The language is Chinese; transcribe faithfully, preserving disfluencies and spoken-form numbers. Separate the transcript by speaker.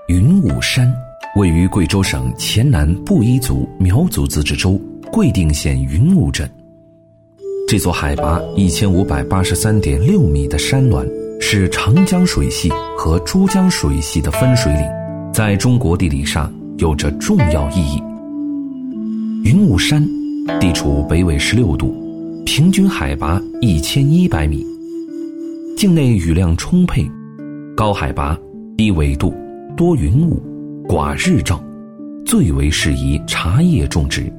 Speaker 1: 云雾山位于贵州省黔南布依族苗族自治州贵定县云雾镇。这座海拔一千五百八十三点六米的山峦是长江水系和珠江水系的分水岭，在中国地理上有着重要意义。云雾山地处北纬十六度，平均海拔一千一百米，境内雨量充沛，高海拔低纬度，多云雾，寡日照，最为适宜茶叶种植。